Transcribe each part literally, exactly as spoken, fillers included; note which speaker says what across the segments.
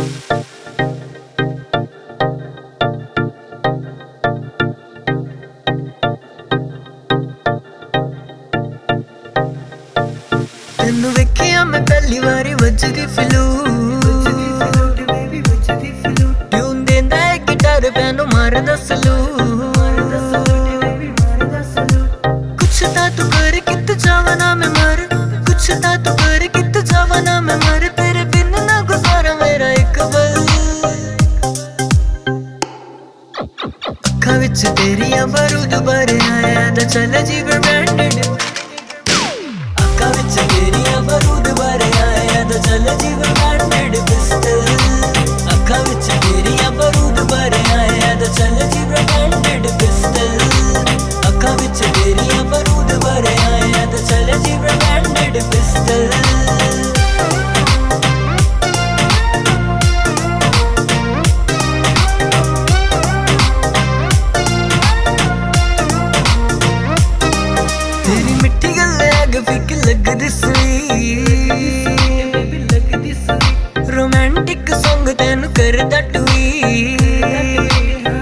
Speaker 1: तेनू वेखिया मैं पहली बारी बजदी फ्लूट, ट्यून देंदा है गिटार पैनो मारदा सलूट। कुछ ता तू कर कित जावा ना मैं मर, कुछ ता तू कर कित जावा ना मैं मर, तेरे बिन ना गुजारा मेरा एक पल। अखा विच तेरिया बारूद भरे आया दा चल जीवन ब्रांडेड, अखा विच तेरिया बारूद भरे आया दा चल जीवन ब्रांडेड पिस्टल। अखा विच तेरिया बारूद भरे आया दा चल जीवन ब्रांडेड पिस्टल। अखा विच तेरिया बारूद भरे आया दा चल जीवन ब्रांडेड पिस्टल। तेरी मिट्टी गल्ले अग फिक लगदी स्वीट, रोमांटिक सॉन्ग तेनू करदा ट्वीट।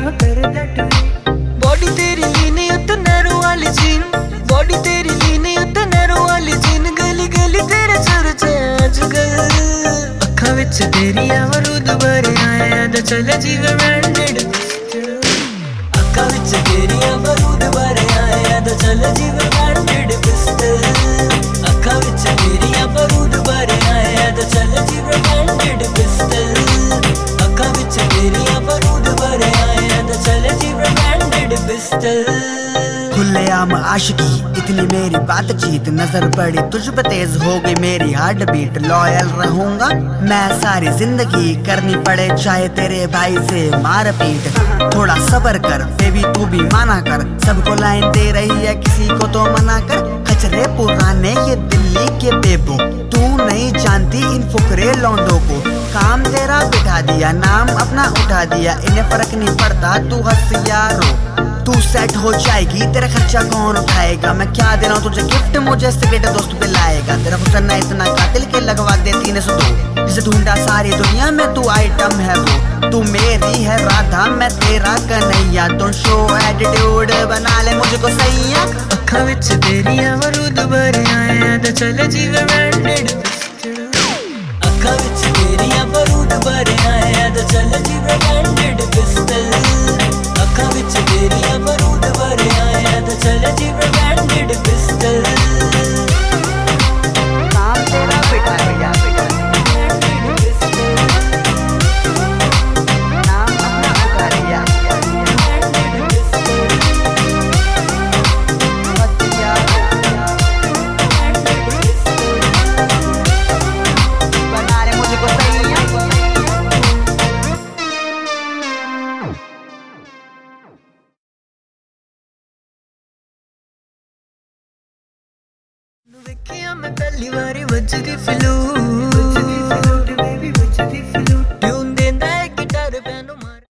Speaker 1: बॉडी तेरी लीनी उत्ते नैरो वाली जीन, बॉडी तेरी लीनी उत्ते नैरो वाली जीन, गली गली तेरे चर्चे अजकल। अखा विच तेरिया बारूद भरे आया दा चल जीवन ब्रांडेड, अखा विच तेरिया बारूद भरे आया दा चल जीवन ब्रांडेड पिस्टल। अखा विच तेरिया बारूद भरे आया दा चल जीवन ब्रांडेड पिस्टल। अखा विच तेरिया बारूद भरे आया दा चल जीवन ब्रांडेड पिस्टल।
Speaker 2: खुलेआम आशिकी इतनी मेरी बातचीत, नजर पड़ी तुझ पे तेज हो गई मेरी हार्ट बीट। लॉयल रहूंगा मैं सारी जिंदगी, करनी पड़े चाहे तेरे भाई से मार पीट। थोड़ा सब्र कर बेबी तू भी माना कर, सबको लाइन दे रही है किसी को तो मना कर। कचरे पुराने ये दिल्ली के बेबो, तू नहीं जानती इन फुकरे लौंडों को। काम तेरा बिठा दिया नाम अपना उठा दिया, इन्हें फर्क नहीं पड़ता तू हंस या रो। तू सेट हो जाएगी तेरा खर्चा कौन उठाएगा, मैं क्या दे रहा हूँ तुझे गिफ्ट मुझे सिगरेट दोस्त पे लाएगा। तेरा हुस्न इतना कातिल के लगवा दे तीन सौ दो, जिसे ढूंढा सारी दुनिया में तू आइटम है वो। तू मेरी है राधा मैं तेरा कन्हैया, तो शो एटीट्यूड बना ले मुझको सैया।
Speaker 1: अखा विच तेरिया बारूद भरे आया दा चल जीवन ब्रांडेड, अखा विच तेरिया बारूद भरे आया दा चल जीवन ब्रांडेड पिस्टल। अखा विच तेरिया बारूद भरे आया दा चल जीवन ब्रांडेड पिस्टल।
Speaker 2: काम तेरा बिठा दिया नाम अपना उठा दिया, बना ले मुझको सैया।
Speaker 1: वेखिया मैं पहली बारी बजदी फ्लूट,